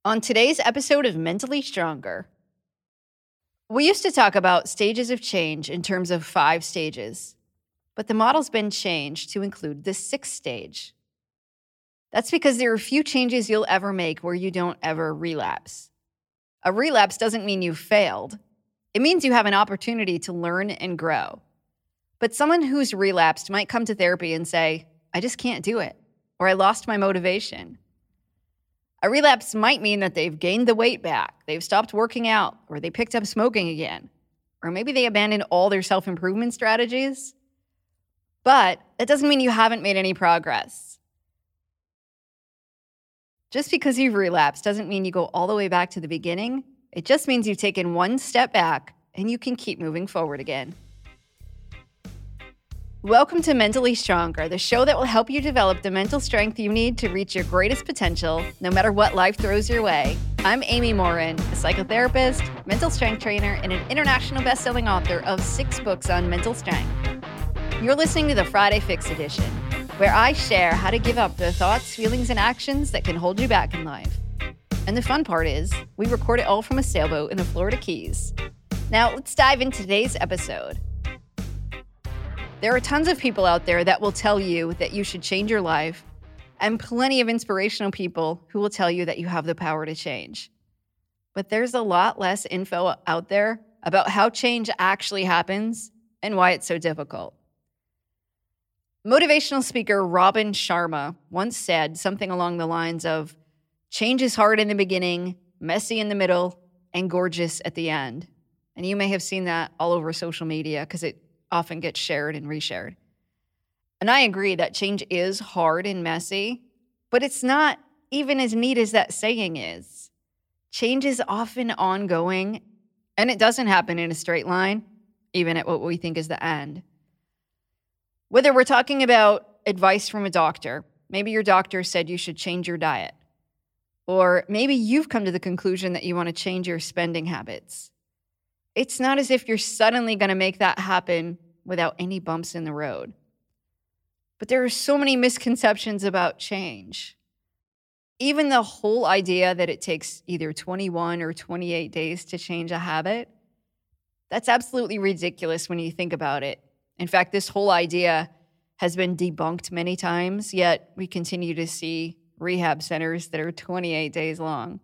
On today's episode of Mentally Stronger, we used to talk about stages of change in terms of 5 stages, but the model's been changed to include the 6th stage. That's because there are few changes you'll ever make where you don't ever relapse. A relapse doesn't mean you failed. It means you have an opportunity to learn and grow. But someone who's relapsed might come to therapy and say, I just can't do it, or I lost my motivation. A relapse might mean that they've gained the weight back, they've stopped working out, or they picked up smoking again, or maybe they abandoned all their self-improvement strategies. But that doesn't mean you haven't made any progress. Just because you've relapsed doesn't mean you go all the way back to the beginning. It just means you've taken one step back and you can keep moving forward again. Welcome to Mentally Stronger, the show that will help you develop the mental strength you need to reach your greatest potential, no matter what life throws your way. I'm Amy Morin, a psychotherapist, mental strength trainer, and an international best-selling author of 6 books on mental strength. You're listening to the Friday Fix Edition, where I share how to give up the thoughts, feelings, and actions that can hold you back in life. And the fun part is, we record it all from a sailboat in the Florida Keys. Now, let's dive into today's episode. There are tons of people out there that will tell you that you should change your life, and plenty of inspirational people who will tell you that you have the power to change. But there's a lot less info out there about how change actually happens and why it's so difficult. Motivational speaker Robin Sharma once said something along the lines of, change is hard in the beginning, messy in the middle, and gorgeous at the end. And you may have seen that all over social media because it often gets shared and reshared. And I agree that change is hard and messy, but it's not even as neat as that saying is. Change is often ongoing, and it doesn't happen in a straight line, even at what we think is the end. Whether we're talking about advice from a doctor, maybe your doctor said you should change your diet, or maybe you've come to the conclusion that you want to change your spending habits. It's not as if you're suddenly going to make that happen without any bumps in the road. But there are so many misconceptions about change. Even the whole idea that it takes either 21 or 28 days to change a habit, that's absolutely ridiculous when you think about it. In fact, this whole idea has been debunked many times, yet we continue to see rehab centers that are 28 days long.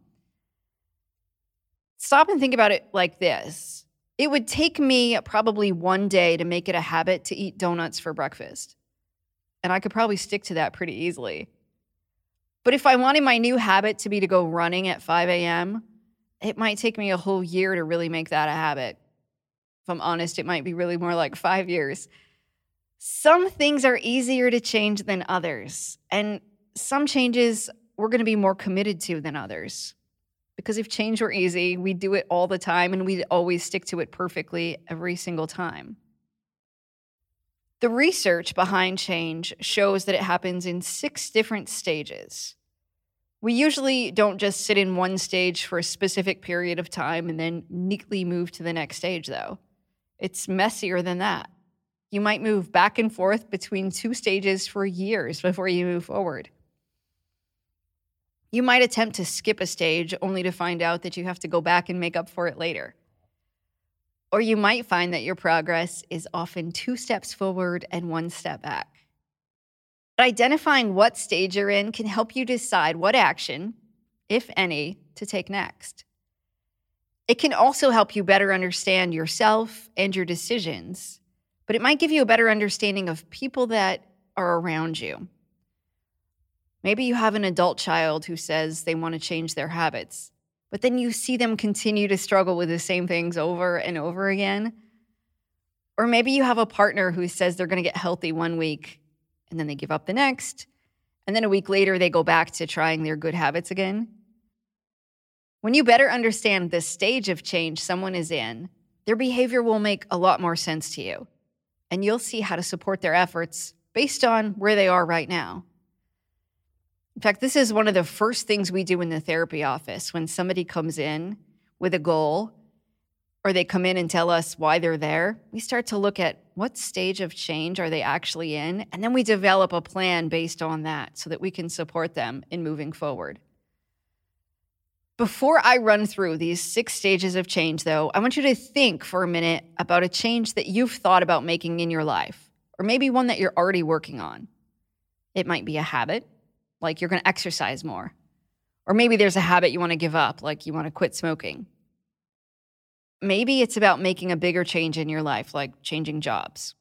Stop and think about it like this. It would take me probably one day to make it a habit to eat donuts for breakfast. And I could probably stick to that pretty easily. But if I wanted my new habit to be to go running at 5 a.m., it might take me a whole year to really make that a habit. If I'm honest, it might be really more like 5 years. Some things are easier to change than others. And some changes we're going to be more committed to than others. Because if change were easy, we'd do it all the time and we'd always stick to it perfectly every single time. The research behind change shows that it happens in 6 different stages. We usually don't just sit in one stage for a specific period of time and then neatly move to the next stage, though. It's messier than that. You might move back and forth between 2 stages for years before you move forward. You might attempt to skip a stage only to find out that you have to go back and make up for it later. Or you might find that your progress is often 2 steps forward and 1 step back. But identifying what stage you're in can help you decide what action, if any, to take next. It can also help you better understand yourself and your decisions, but it might give you a better understanding of people that are around you. Maybe you have an adult child who says they want to change their habits, but then you see them continue to struggle with the same things over and over again. Or maybe you have a partner who says they're going to get healthy one week, and then they give up the next, and then a week later they go back to trying their good habits again. When you better understand the stage of change someone is in, their behavior will make a lot more sense to you, and you'll see how to support their efforts based on where they are right now. In fact, this is one of the first things we do in the therapy office when somebody comes in with a goal or they come in and tell us why they're there. We start to look at what stage of change are they actually in, and then we develop a plan based on that so that we can support them in moving forward. Before I run through these 6 stages of change, though, I want you to think for a minute about a change that you've thought about making in your life, or maybe one that you're already working on. It might be a habit, like you're going to exercise more. Or maybe there's a habit you want to give up, like you want to quit smoking. Maybe it's about making a bigger change in your life, like changing jobs.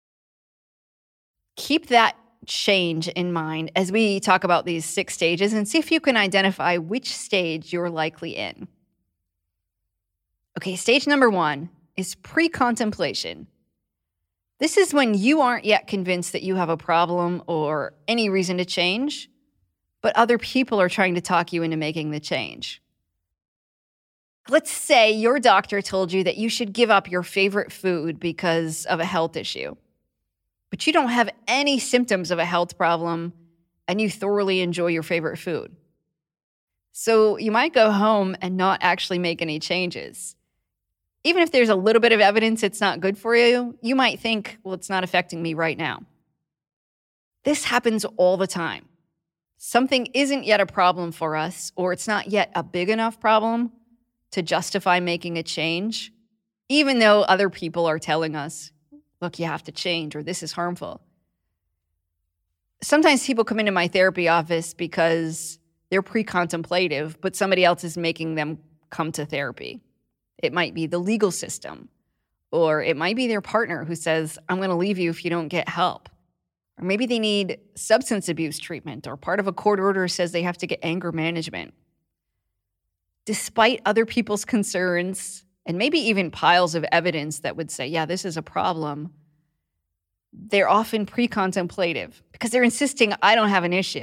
Keep that change in mind as we talk about these 6 stages and see if you can identify which stage you're likely in. Okay, stage number 1 is pre-contemplation. This is when you aren't yet convinced that you have a problem or any reason to change, but other people are trying to talk you into making the change. Let's say your doctor told you that you should give up your favorite food because of a health issue, but you don't have any symptoms of a health problem and you thoroughly enjoy your favorite food. So you might go home and not actually make any changes. Even if there's a little bit of evidence it's not good for you, you might think, well, it's not affecting me right now. This happens all the time. Something isn't yet a problem for us, or it's not yet a big enough problem to justify making a change, even though other people are telling us, look, you have to change, or this is harmful. Sometimes people come into my therapy office because they're pre-contemplative, but somebody else is making them come to therapy. It might be the legal system, or it might be their partner who says, I'm going to leave you if you don't get help. Or maybe they need substance abuse treatment, or part of a court order says they have to get anger management. Despite other people's concerns, and maybe even piles of evidence that would say, yeah, this is a problem, they're often pre-contemplative because they're insisting, I don't have an issue.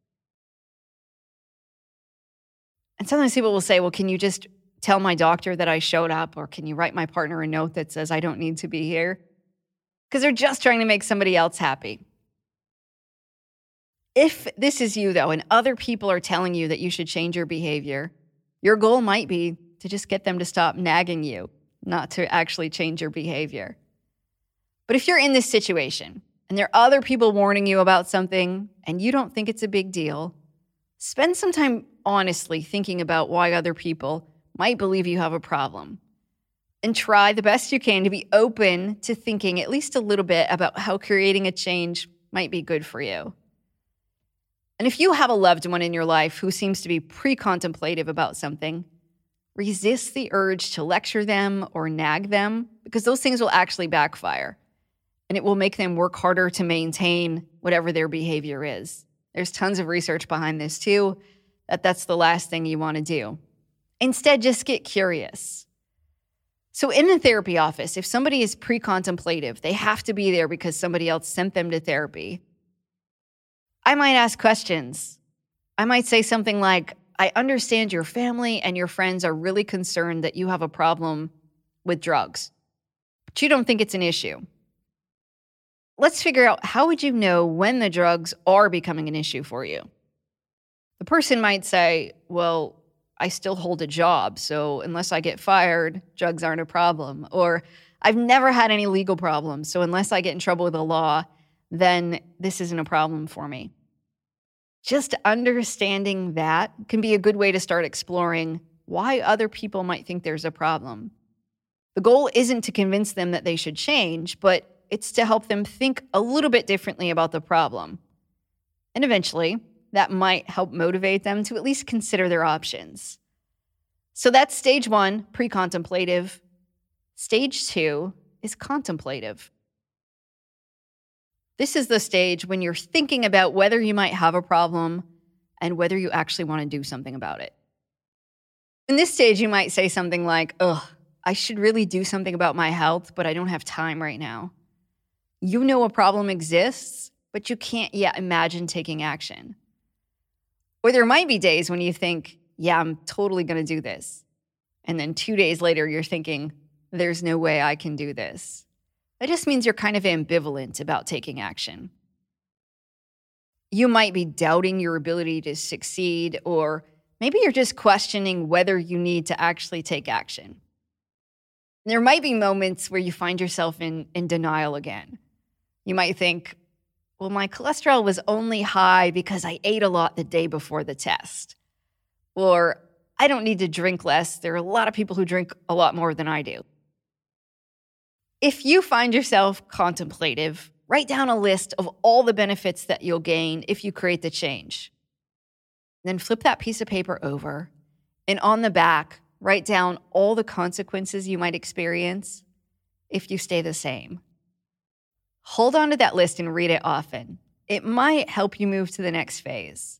And sometimes people will say, well, can you just tell my doctor that I showed up, or can you write my partner a note that says I don't need to be here? Because they're just trying to make somebody else happy. If this is you, though, and other people are telling you that you should change your behavior, your goal might be to just get them to stop nagging you, not to actually change your behavior. But if you're in this situation and there are other people warning you about something and you don't think it's a big deal, spend some time honestly thinking about why other people might believe you have a problem. And try the best you can to be open to thinking at least a little bit about how creating a change might be good for you. And if you have a loved one in your life who seems to be pre-contemplative about something, resist the urge to lecture them or nag them, because those things will actually backfire. And it will make them work harder to maintain whatever their behavior is. There's tons of research behind this too, that's the last thing you want to do. Instead, just get curious. So in the therapy office, if somebody is pre-contemplative, they have to be there because somebody else sent them to therapy. I might ask questions. I might say something like, I understand your family and your friends are really concerned that you have a problem with drugs, but you don't think it's an issue. Let's figure out, how would you know when the drugs are becoming an issue for you? The person might say, well, I still hold a job, so unless I get fired, drugs aren't a problem. Or I've never had any legal problems, so unless I get in trouble with the law, then this isn't a problem for me. Just understanding that can be a good way to start exploring why other people might think there's a problem. The goal isn't to convince them that they should change, but it's to help them think a little bit differently about the problem. And eventually, that might help motivate them to at least consider their options. So that's stage 1, pre-contemplative. Stage 2 is contemplative. This is the stage when you're thinking about whether you might have a problem and whether you actually want to do something about it. In this stage, you might say something like, I should really do something about my health, but I don't have time right now. You know a problem exists, but you can't yet imagine taking action. Or there might be days when you think, yeah, I'm totally going to do this. And then 2 days later, you're thinking, there's no way I can do this. That just means you're kind of ambivalent about taking action. You might be doubting your ability to succeed, or maybe you're just questioning whether you need to actually take action. There might be moments where you find yourself in denial again. You might think, well, my cholesterol was only high because I ate a lot the day before the test. Or I don't need to drink less. There are a lot of people who drink a lot more than I do. If you find yourself contemplative, write down a list of all the benefits that you'll gain if you create the change. Then flip that piece of paper over, and on the back, write down all the consequences you might experience if you stay the same. Hold on to that list and read it often. It might help you move to the next phase.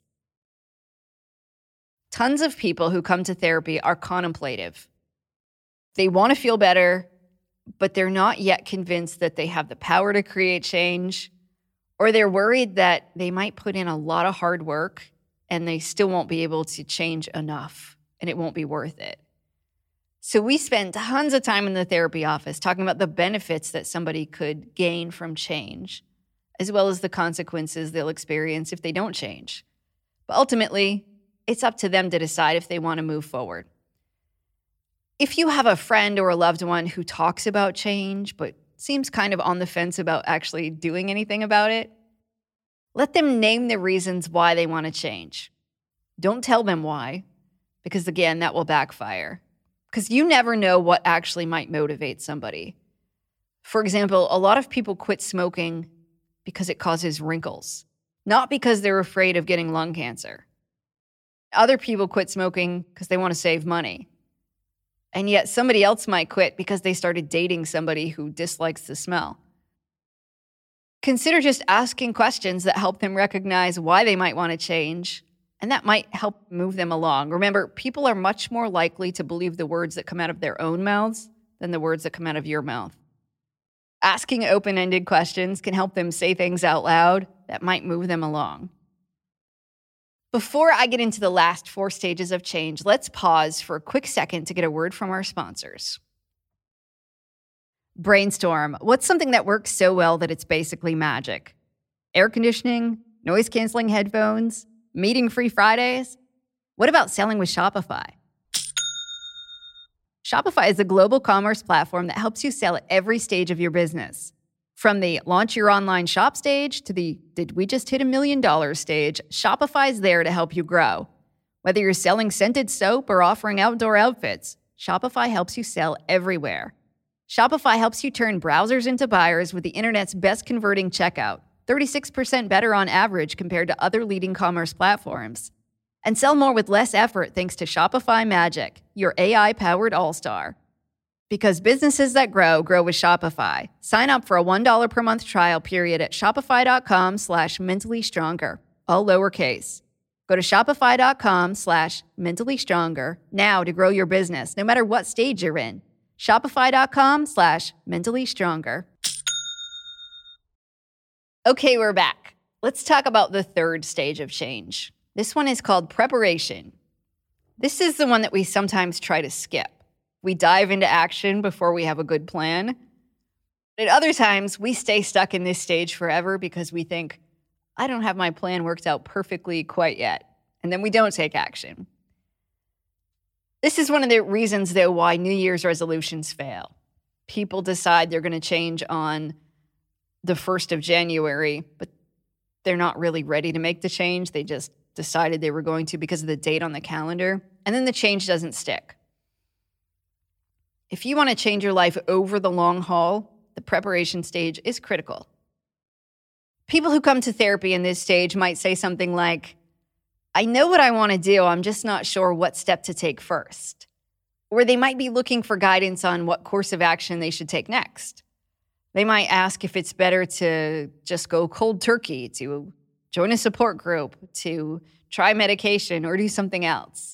Tons of people who come to therapy are contemplative. They want to feel better, but they're not yet convinced that they have the power to create change, or they're worried that they might put in a lot of hard work and they still won't be able to change enough and it won't be worth it. So we spend tons of time in the therapy office talking about the benefits that somebody could gain from change, as well as the consequences they'll experience if they don't change. But ultimately, it's up to them to decide if they want to move forward. If you have a friend or a loved one who talks about change, but seems kind of on the fence about actually doing anything about it, let them name the reasons why they want to change. Don't tell them why, because again, that will backfire. Because you never know what actually might motivate somebody. For example, a lot of people quit smoking because it causes wrinkles, not because they're afraid of getting lung cancer. Other people quit smoking because they want to save money. And yet somebody else might quit because they started dating somebody who dislikes the smell. Consider just asking questions that help them recognize why they might want to change, and that might help move them along. Remember, people are much more likely to believe the words that come out of their own mouths than the words that come out of your mouth. Asking open-ended questions can help them say things out loud that might move them along. Before I get into the last 4 stages of change, let's pause for a quick second to get a word from our sponsors. Brainstorm. What's something that works so well that it's basically magic? Air conditioning? Noise-canceling headphones? Meeting-free Fridays? What about selling with Shopify? Shopify is a global commerce platform that helps you sell at every stage of your business. From the launch your online shop stage to the did we just hit $1 million stage, Shopify is there to help you grow. Whether you're selling scented soap or offering outdoor outfits, Shopify helps you sell everywhere. Shopify helps you turn browsers into buyers with the internet's best converting checkout, 36% better on average compared to other leading commerce platforms. And sell more with less effort thanks to Shopify Magic, your AI-powered all-star. Because businesses that grow, grow with Shopify. Sign up for a $1 per month trial period at shopify.com/mentallyStronger, all lowercase. Go to shopify.com/mentallyStronger now to grow your business, no matter what stage you're in. Shopify.com/mentallyStronger. Okay, we're back. Let's talk about the 3rd stage of change. This one is called preparation. This is the one that we sometimes try to skip. We dive into action before we have a good plan. At other times, we stay stuck in this stage forever because we think, I don't have my plan worked out perfectly quite yet. And then we don't take action. This is one of the reasons, though, why New Year's resolutions fail. People decide they're going to change on the 1st of January, but they're not really ready to make the change. They just decided they were going to because of the date on the calendar, and then the change doesn't stick. If you want to change your life over the long haul, the preparation stage is critical. People who come to therapy in this stage might say something like, I know what I want to do, I'm just not sure what step to take first. Or they might be looking for guidance on what course of action they should take next. They might ask if it's better to just go cold turkey, to join a support group, to try medication, or do something else.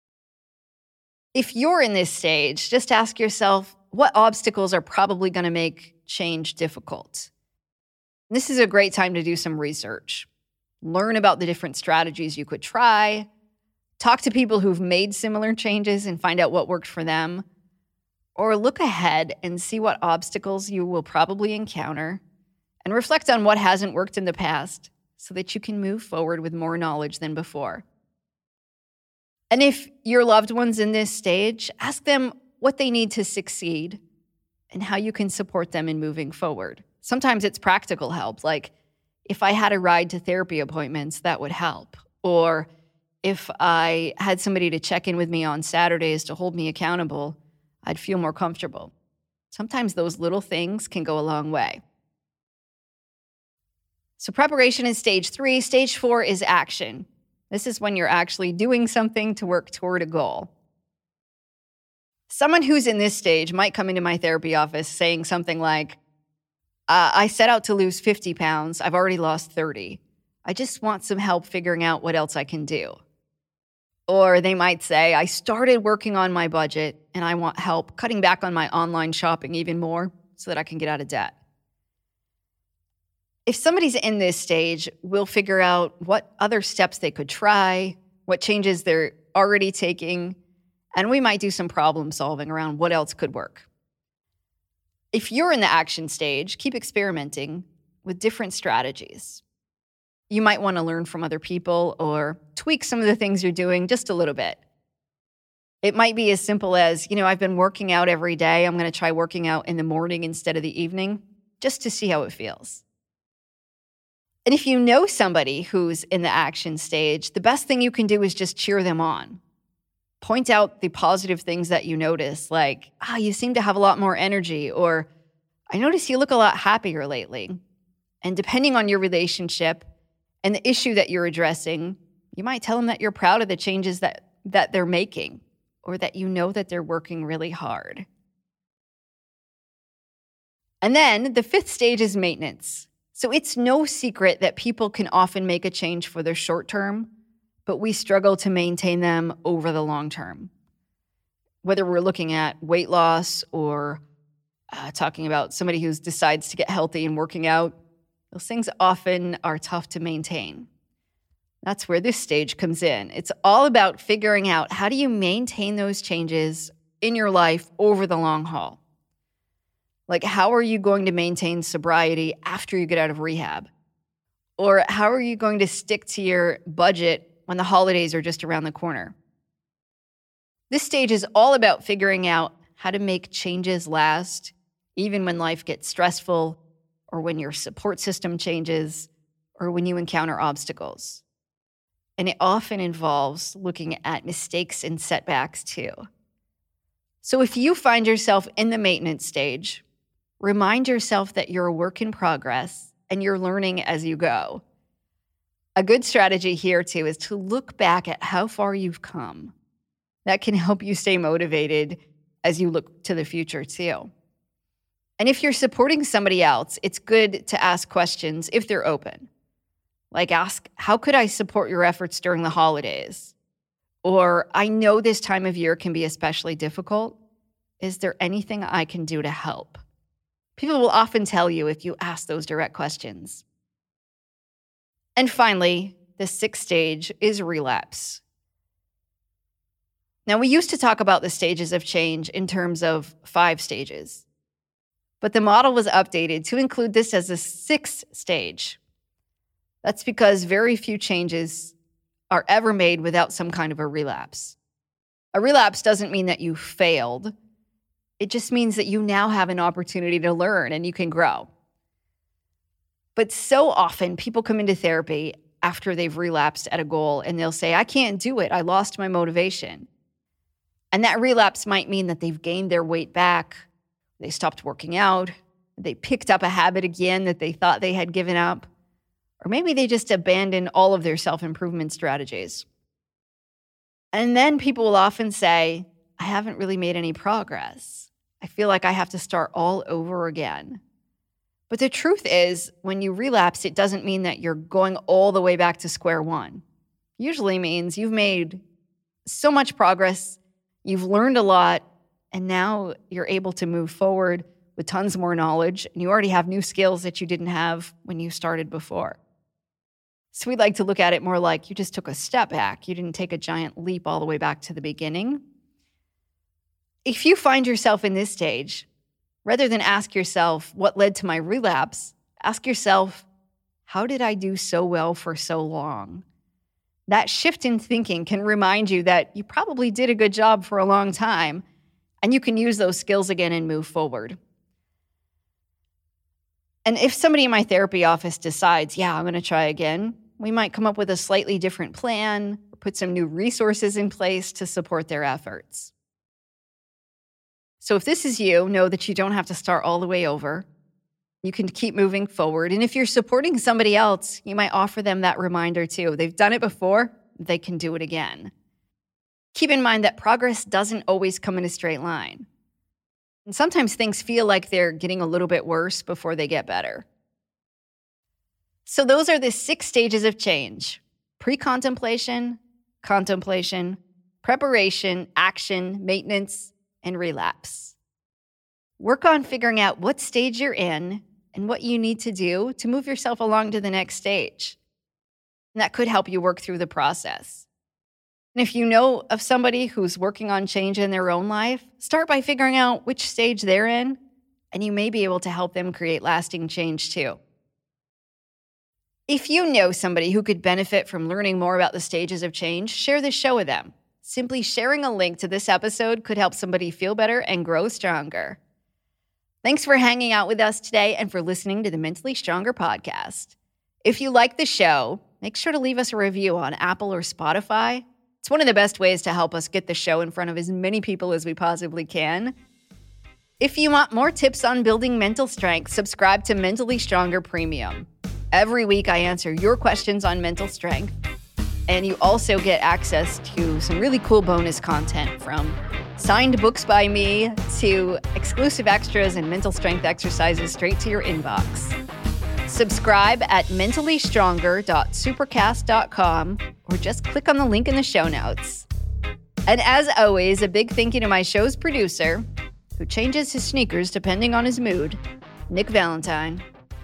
If you're in this stage, just ask yourself, what obstacles are probably going to make change difficult? This is a great time to do some research. Learn about the different strategies you could try. Talk to people who've made similar changes and find out what worked for them. Or look ahead and see what obstacles you will probably encounter and reflect on what hasn't worked in the past so that you can move forward with more knowledge than before. And if your loved one's in this stage, ask them what they need to succeed and how you can support them in moving forward. Sometimes it's practical help, like if I had a ride to therapy appointments, that would help. Or if I had somebody to check in with me on Saturdays to hold me accountable, I'd feel more comfortable. Sometimes those little things can go a long way. So preparation is stage 3. Stage 4 is action. This is when you're actually doing something to work toward a goal. Someone who's in this stage might come into my therapy office saying something like, I set out to lose 50 pounds. I've already lost 30. I just want some help figuring out what else I can do. Or they might say, I started working on my budget and I want help cutting back on my online shopping even more so that I can get out of debt. If somebody's in this stage, we'll figure out what other steps they could try, what changes they're already taking, and we might do some problem solving around what else could work. If you're in the action stage, keep experimenting with different strategies. You might want to learn from other people or tweak some of the things you're doing just a little bit. It might be as simple as, I've been working out every day. I'm going to try working out in the morning instead of the evening, just to see how it feels. And if you know somebody who's in the action stage, the best thing you can do is just cheer them on. Point out the positive things that you notice, like, you seem to have a lot more energy, or I notice you look a lot happier lately. And depending on your relationship and the issue that you're addressing, you might tell them that you're proud of the changes that they're making, or that you know that they're working really hard. And then the 5th stage is maintenance. So it's no secret that people can often make a change for their short term, but we struggle to maintain them over the long term. Whether we're looking at weight loss or talking about somebody who decides to get healthy and working out, those things often are tough to maintain. That's where this stage comes in. It's all about figuring out, how do you maintain those changes in your life over the long haul? Like, how are you going to maintain sobriety after you get out of rehab? Or how are you going to stick to your budget when the holidays are just around the corner? This stage is all about figuring out how to make changes last, even when life gets stressful, or when your support system changes, or when you encounter obstacles. And it often involves looking at mistakes and setbacks too. So if you find yourself in the maintenance stage, remind yourself that you're a work in progress and you're learning as you go. A good strategy here too is to look back at how far you've come. That can help you stay motivated as you look to the future too. And if you're supporting somebody else, it's good to ask questions if they're open. Like ask, how could I support your efforts during the holidays? Or I know this time of year can be especially difficult. Is there anything I can do to help? People will often tell you if you ask those direct questions. And finally, the 6th stage is relapse. Now, we used to talk about the stages of change in terms of 5 stages, but the model was updated to include this as a 6th stage. That's because very few changes are ever made without some kind of a relapse. A relapse doesn't mean that you failed. It just means that you now have an opportunity to learn and you can grow. But so often people come into therapy after they've relapsed at a goal and they'll say, I can't do it. I lost my motivation. And that relapse might mean that they've gained their weight back. They stopped working out. They picked up a habit again that they thought they had given up. Or maybe they just abandoned all of their self-improvement strategies. And then people will often say, I haven't really made any progress. I feel like I have to start all over again. But the truth is, when you relapse, it doesn't mean that you're going all the way back to square one. Usually means you've made so much progress, you've learned a lot, and now you're able to move forward with tons more knowledge, and you already have new skills that you didn't have when you started before. So we'd like to look at it more like you just took a step back. You didn't take a giant leap all the way back to the beginning. If you find yourself in this stage, rather than ask yourself, what led to my relapse, ask yourself, how did I do so well for so long? That shift in thinking can remind you that you probably did a good job for a long time, and you can use those skills again and move forward. And if somebody in my therapy office decides, I'm going to try again, we might come up with a slightly different plan, put some new resources in place to support their efforts. So if this is you, know that you don't have to start all the way over. You can keep moving forward. And if you're supporting somebody else, you might offer them that reminder too. They've done it before, they can do it again. Keep in mind that progress doesn't always come in a straight line. And sometimes things feel like they're getting a little bit worse before they get better. So those are the 6 stages of change: pre-contemplation, contemplation, preparation, action, maintenance, and relapse. Work on figuring out what stage you're in and what you need to do to move yourself along to the next stage. And that could help you work through the process. And if you know of somebody who's working on change in their own life, start by figuring out which stage they're in, and you may be able to help them create lasting change too. If you know somebody who could benefit from learning more about the stages of change, share this show with them. Simply sharing a link to this episode could help somebody feel better and grow stronger. Thanks for hanging out with us today and for listening to the Mentally Stronger podcast. If you like the show, make sure to leave us a review on Apple or Spotify. It's one of the best ways to help us get the show in front of as many people as we possibly can. If you want more tips on building mental strength, subscribe to Mentally Stronger Premium. Every week I answer your questions on mental strength, and you also get access to some really cool bonus content, from signed books by me to exclusive extras and mental strength exercises straight to your inbox. Subscribe at mentallystronger.supercast.com or just click on the link in the show notes. And as always, a big thank you to my show's producer, who changes his sneakers depending on his mood, Nick Valentine.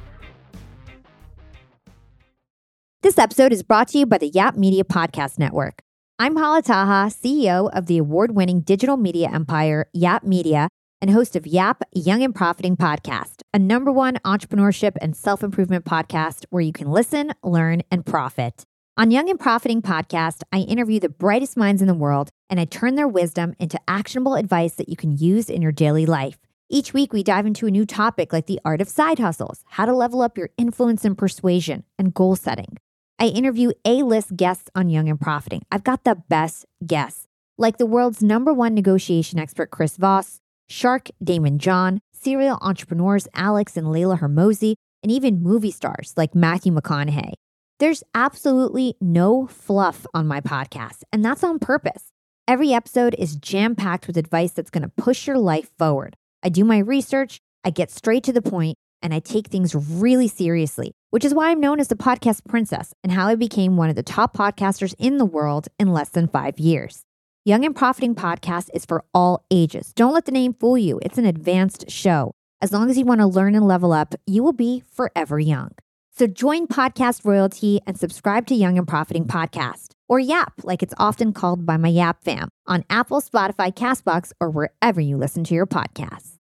This episode is brought to you by the Yap Media Podcast Network. I'm Hala Taha, CEO of the award-winning digital media empire, Yap Media, and host of Yap Young and Profiting Podcast, a #1 entrepreneurship and self-improvement podcast where you can listen, learn, and profit. On Young and Profiting Podcast, I interview the brightest minds in the world, and I turn their wisdom into actionable advice that you can use in your daily life. Each week, we dive into a new topic like the art of side hustles, how to level up your influence and persuasion, and goal setting. I interview A-list guests on Young and Profiting. I've got the best guests, like the world's #1 negotiation expert, Chris Voss, Shark Damon John, serial entrepreneurs Alex and Layla Hermosi, and even movie stars like Matthew McConaughey. There's absolutely no fluff on my podcast, and that's on purpose. Every episode is jam-packed with advice that's going to push your life forward. I do my research, I get straight to the point, and I take things really seriously, which is why I'm known as the podcast princess and how I became one of the top podcasters in the world in less than 5 years. Young and Profiting Podcast is for all ages. Don't let the name fool you. It's an advanced show. As long as you want to learn and level up, you will be forever young. So join podcast royalty and subscribe to Young and Profiting Podcast, or YAP, like it's often called by my YAP fam, on Apple, Spotify, CastBox, or wherever you listen to your podcasts.